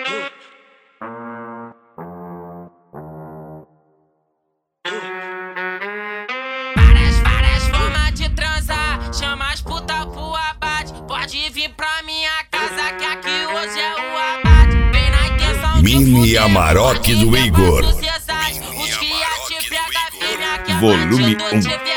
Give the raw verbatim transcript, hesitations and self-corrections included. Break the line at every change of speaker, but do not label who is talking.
Várias, várias formas de transar, chama as puta pro abate. Pode vir pra minha casa que aqui hoje é o abate. Vem na intenção de
Mini Amarok do Igor.
Os que ia te pegar firme aqui é
Volume
bandido de
um.